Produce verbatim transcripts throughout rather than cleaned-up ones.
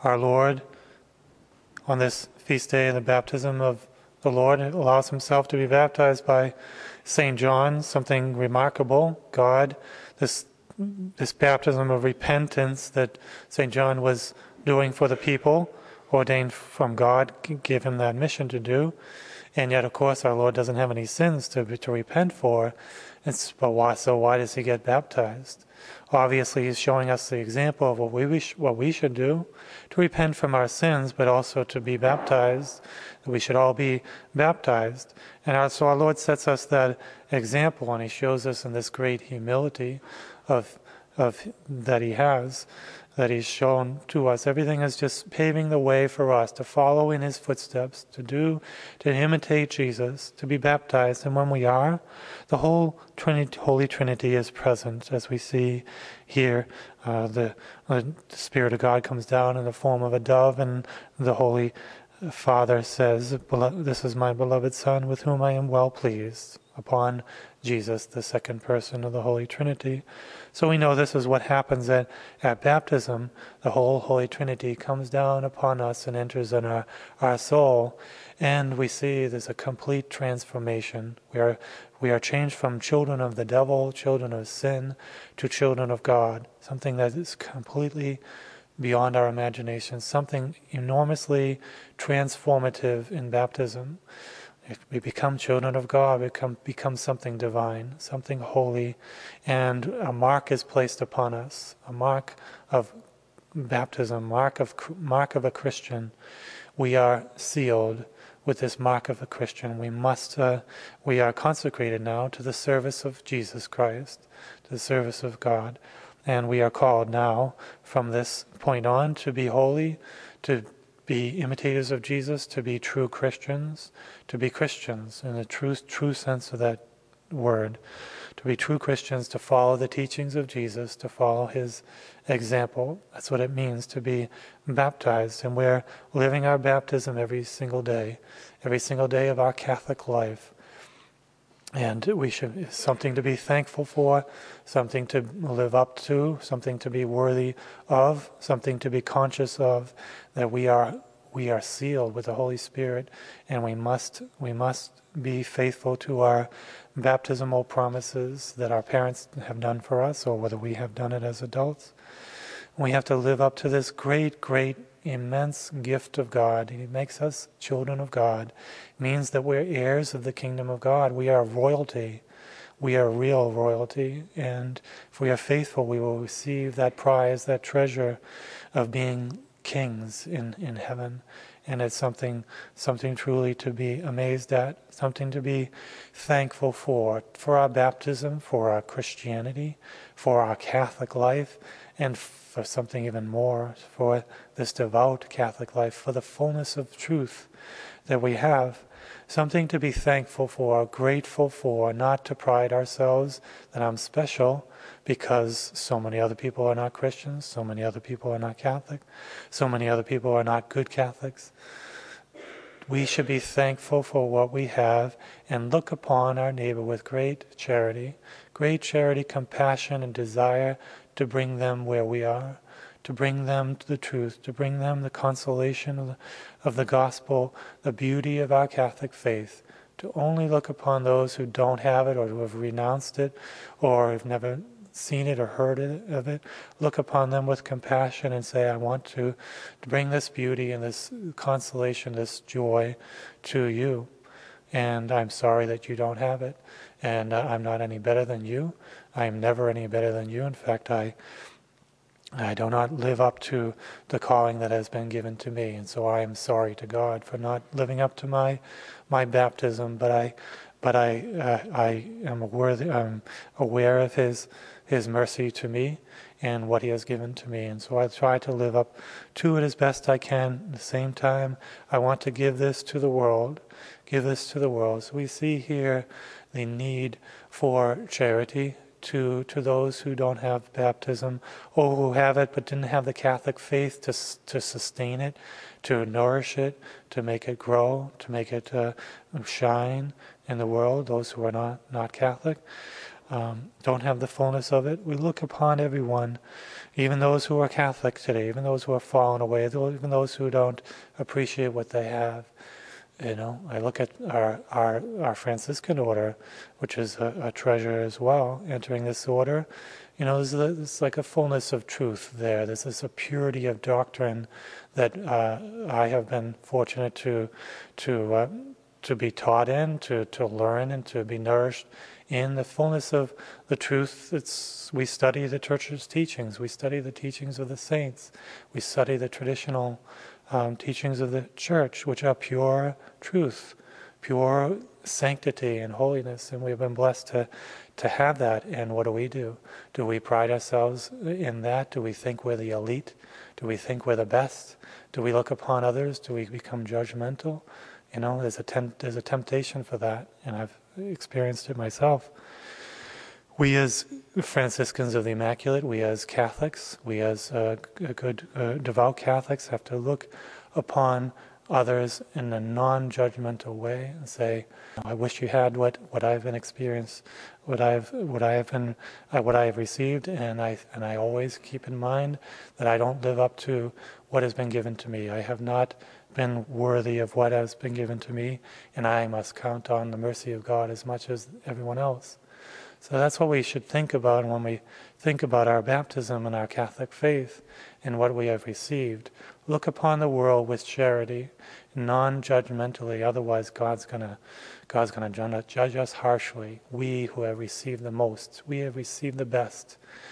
our Lord, on this feast day, the baptism of the Lord, allows himself to be baptized by Saint John, something remarkable. God, this this baptism of repentance that Saint John was doing for the people, ordained from God, gave him that mission to do. And yet, of course, our Lord doesn't have any sins to to repent for. It's, but why? So why does he get baptized? Obviously, he's showing us the example of what we wish, what we should do, to repent from our sins, but also to be baptized. We should all be baptized. And our, so our Lord sets us that example, and he shows us in this great humility of, of that he has, that he's shown to us. Everything is just paving the way for us to follow in his footsteps, to do, to imitate Jesus, to be baptized. And when we are, the whole Trinity, Holy Trinity is present, as we see here. Uh, the, uh, the Spirit of God comes down in the form of a dove, and the Holy Father says, "This is my beloved Son, with whom I am well pleased," upon Jesus, the second person of the Holy Trinity. So we know this is what happens at, at baptism. The whole Holy Trinity comes down upon us and enters in our, our soul. And we see there's a complete transformation. We are, we are changed from children of the devil, children of sin, to children of God. Something that is completely beyond our imagination. Something enormously transformative in baptism. If we become children of God, we become, become something divine, something holy, and a mark is placed upon us, a mark of baptism, mark of mark of a Christian. We are sealed with this mark of a Christian. We must, uh, we are consecrated now to the service of Jesus Christ, to the service of God, and we are called now from this point on to be holy, to be imitators of Jesus, to be true Christians, to be Christians in the true true sense of that word, to be true Christians, to follow the teachings of Jesus, to follow his example. That's what it means to be baptized, and we're living our baptism every single day, every single day of our Catholic life. And we should, it's something to be thankful for, something to live up to, something to be worthy of, something to be conscious of, that we are we are sealed with the Holy Spirit, and we must we must be faithful to our baptismal promises that our parents have done for us, or whether we have done it as adults. We have to live up to this great, great, immense gift of God. He makes us children of God. It means that we're heirs of the kingdom of God. We are royalty. We are real royalty. And if we are faithful, we will receive that prize, that treasure of being kings in, in heaven. And it's something something truly to be amazed at, something to be thankful for, for our baptism, for our Christianity, for our Catholic life, and for something even more, for this devout Catholic life, for the fullness of truth that we have. Something to be thankful for, grateful for, not to pride ourselves that I'm special because so many other people are not Christians, so many other people are not Catholic, so many other people are not good Catholics. We should be thankful for what we have and look upon our neighbor with great charity, great charity, compassion, and desire to bring them where we are, to bring them to the truth, to bring them the consolation of the, of the gospel, the beauty of our Catholic faith, to only look upon those who don't have it or who have renounced it or have never seen it or heard it, of it. Look upon them with compassion and say, I want to, to bring this beauty and this consolation, this joy to you. And I'm sorry that you don't have it. And uh, I'm not any better than you. I am never any better than you. In fact, I I do not live up to the calling that has been given to me, and so I am sorry to God for not living up to my my baptism. But I, but I, uh, I am worthy. I'm aware of His His mercy to me and what He has given to me, and so I try to live up to it as best I can. At the same time, I want to give this to the world. Give this to the world. So we see here the need for charity to to those who don't have baptism, or who have it but didn't have the Catholic faith to to sustain it, to nourish it, to make it grow, to make it uh, shine in the world, those who are not, not Catholic. um, don't have the fullness of it. We look upon everyone, even those who are Catholic today, even those who are fallen away, even those who don't appreciate what they have. You know, I look at our our, our Franciscan order, which is a, a treasure as well, entering this order. You know, there's, a, there's like a fullness of truth there. There's this a purity of doctrine that uh, I have been fortunate to to uh, to be taught in, to, to learn and to be nourished in the fullness of the truth. It's, we study the Church's teachings. We study the teachings of the saints. We study the traditional um, teachings of the Church, which are pure truth, pure sanctity and holiness. And we've been blessed to, to have that. And what do we do? Do we pride ourselves in that? Do we think we're the elite? Do we think we're the best? Do we look upon others? Do we become judgmental? You know, there's a temp- there's a temptation for that, and I've experienced it myself. We as Franciscans of the Immaculate, we as Catholics, we as uh, good uh, devout Catholics have to look upon others in a non-judgmental way and say, I wish you had what, what I've been experienced, what I've what I have been uh, what I have received, and I and I always keep in mind that I don't live up to what has been given to me. I have not been worthy of what has been given to me, and I must count on the mercy of God as much as everyone else. So that's what we should think about when we think about our baptism and our Catholic faith and what we have received. Look upon the world with charity, non-judgmentally. Otherwise, God's gonna, God's gonna judge us harshly. We who have received the most, we have received the best,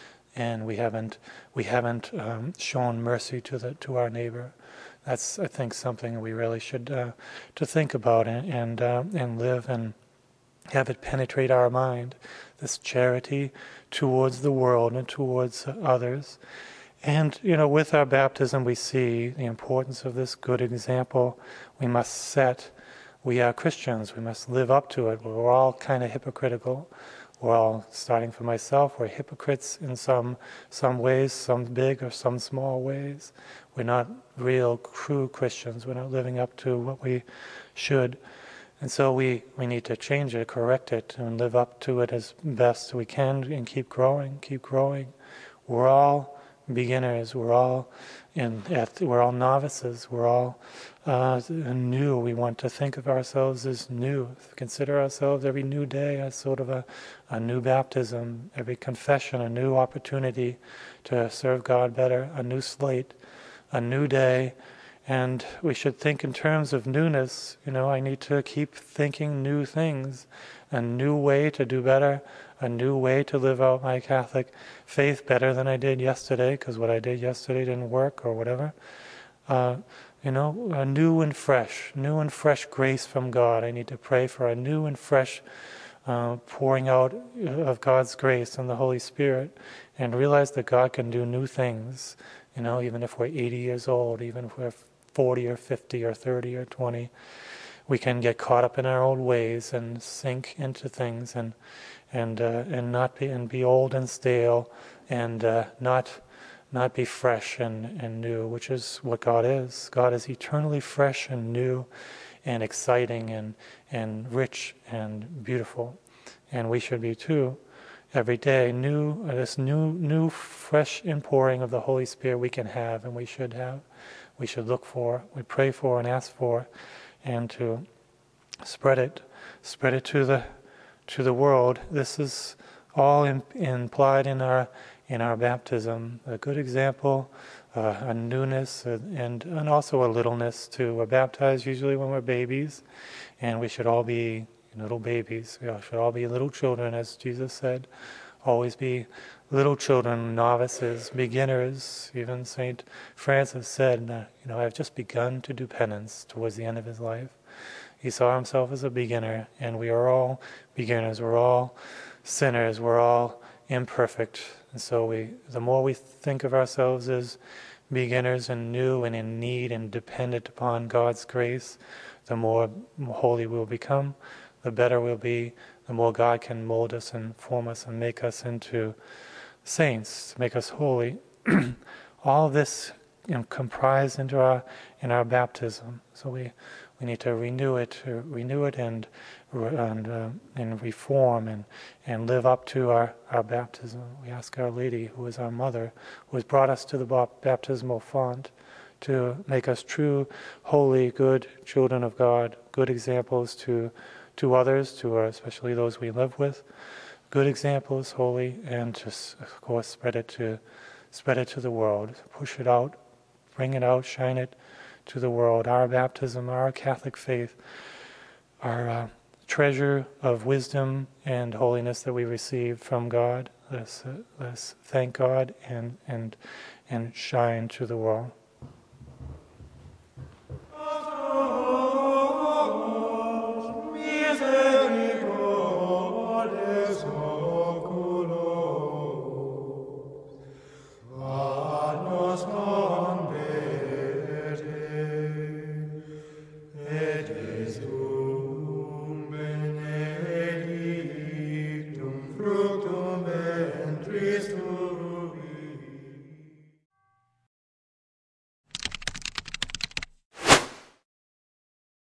and we haven't, we haven't um, shown mercy to the to our neighbor. That's, I think, something we really should uh, to think about and and, uh, and live and have it penetrate our mind. This charity towards the world and towards others. And, you know, with our baptism we see the importance of this good example we must set. We are Christians, we must live up to it. We're all kind of hypocritical. We're all, starting for myself, we're hypocrites in some some ways, some big or some small ways. We're not real, true Christians. We're not living up to what we should. And so we, we need to change it, correct it, and live up to it as best we can and keep growing, keep growing. We're all beginners. We're all in, at, we're all novices. We're all uh, new. We want to think of ourselves as new. Consider ourselves every new day as sort of a, a new baptism, every confession, a new opportunity to serve God better, a new slate, a new day. And we should think in terms of newness. You know, I need to keep thinking new things, a new way to do better, a new way to live out my Catholic faith better than I did yesterday, because what I did yesterday didn't work or whatever. Uh, you know, a new and fresh, new and fresh grace from God. I need to pray for a new and fresh uh, pouring out of God's grace and the Holy Spirit, and realize that God can do new things. You know, even if we're eighty years old, even if we're forty or fifty or thirty or twenty, we can get caught up in our old ways and sink into things and and uh, and not be and be old and stale and uh, not not be fresh and, and new, which is what God is. God is eternally fresh and new and exciting and and rich and beautiful, and we should be too. Every day, new uh, this new new fresh inpouring of the Holy Spirit we can have and we should have. We should look for, we pray for and ask for, and to spread it, spread it to the to the world. This is all in, implied in our in our baptism. A good example, uh, a newness, uh, and and also a littleness too. We're baptized usually when we're babies, and we should all be little babies. We all should all be little children, as Jesus said. Always be little children, novices, beginners. Even Saint Francis said, uh, you know, I've just begun to do penance towards the end of his life. He saw himself as a beginner, and we are all beginners. We're all sinners. We're all imperfect. And so we, the more we think of ourselves as beginners and new and in need and dependent upon God's grace, the more holy we'll become, the better we'll be, the more God can mold us and form us and make us into saints, to make us holy. All of this, you know, comprised into our in our baptism. So we we need to renew it, to renew it and and, uh, and reform and, and live up to our, our baptism. We ask Our Lady, who is our mother, who has brought us to the baptismal font, to make us true, holy, good children of God, good examples to to others, to our, especially those we live with, good examples, holy, and just of course spread it to spread it to the world, push it out, bring it out, shine it to the world. Our baptism, our Catholic faith, our uh, treasure of wisdom and holiness that we receive from God. Let's, uh, let's thank God and and and shine to the world.